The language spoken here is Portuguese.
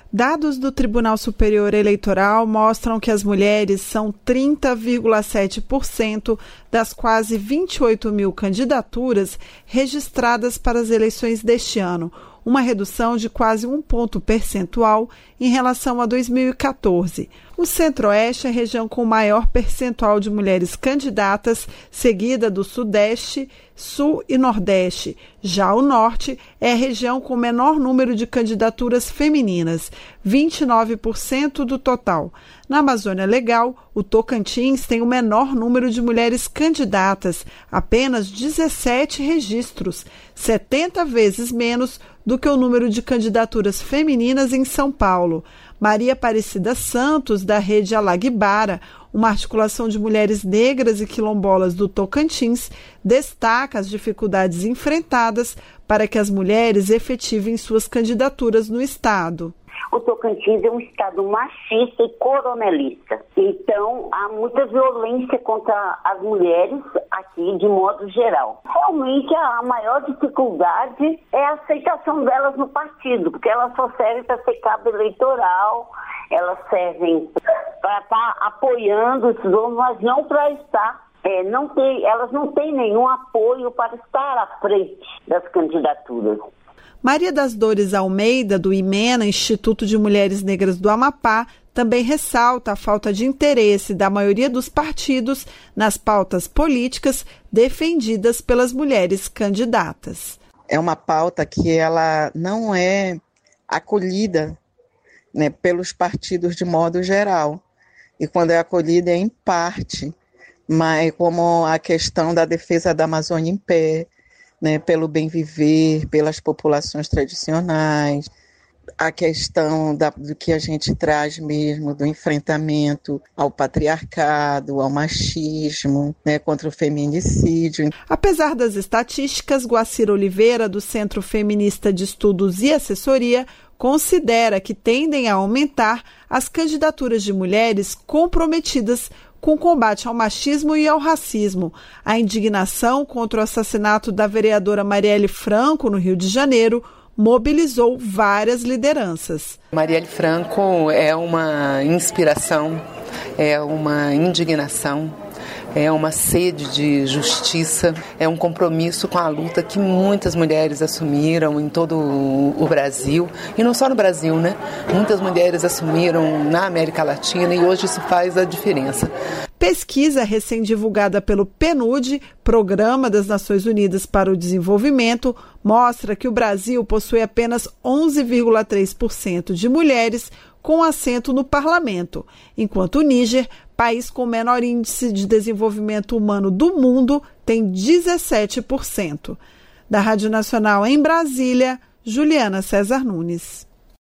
Dados do Tribunal Superior Eleitoral mostram que as mulheres são 30,7% das quase 28 mil candidaturas registradas para as eleições deste ano, uma redução de quase 1 ponto percentual em relação a 2014. O Centro-Oeste é a região com maior percentual de mulheres candidatas, seguida do Sudeste, Sul e Nordeste. Já o Norte é a região com menor número de candidaturas femininas, 29% do total. Na Amazônia Legal, o Tocantins tem o menor número de mulheres candidatas, apenas 17 registros, 70 vezes menos do que o número de candidaturas femininas em São Paulo. Maria Aparecida Santos, da Rede Alaguibara, uma articulação de mulheres negras e quilombolas do Tocantins, destaca as dificuldades enfrentadas para que as mulheres efetivem suas candidaturas no estado. O Tocantins é um estado machista e coronelista. Então, há muita violência contra as mulheres aqui, de modo geral. Realmente, a maior dificuldade é a aceitação delas no partido, porque elas só servem para ser cabo eleitoral, elas servem para estar apoiando esses homens, mas não para estar. Elas não têm nenhum apoio para estar à frente das candidaturas. Maria das Dores Almeida, do IMENA, Instituto de Mulheres Negras do Amapá, também ressalta a falta de interesse da maioria dos partidos nas pautas políticas defendidas pelas mulheres candidatas. É uma pauta que ela não é acolhida, né, pelos partidos de modo geral. E quando é acolhida é em parte, mas como a questão da defesa da Amazônia em pé, né, pelo bem viver, pelas populações tradicionais, a questão do que a gente traz mesmo, do enfrentamento ao patriarcado, ao machismo, né, contra o feminicídio. Apesar das estatísticas, Guacira Oliveira, do Centro Feminista de Estudos e Assessoria, considera que tendem a aumentar as candidaturas de mulheres comprometidas com o combate ao machismo e ao racismo. A indignação contra o assassinato da vereadora Marielle Franco, no Rio de Janeiro, mobilizou várias lideranças. Marielle Franco é uma inspiração, é uma indignação, é uma sede de justiça, é um compromisso com a luta que muitas mulheres assumiram em todo o Brasil, e não só no Brasil, né? Muitas mulheres assumiram na América Latina e hoje isso faz a diferença. Pesquisa recém-divulgada pelo PNUD, Programa das Nações Unidas para o Desenvolvimento, mostra que o Brasil possui apenas 11,3% de mulheres com assento no parlamento, enquanto o Níger, país com o menor índice de desenvolvimento humano do mundo, tem 17%. Da Rádio Nacional em Brasília, Juliana César Nunes.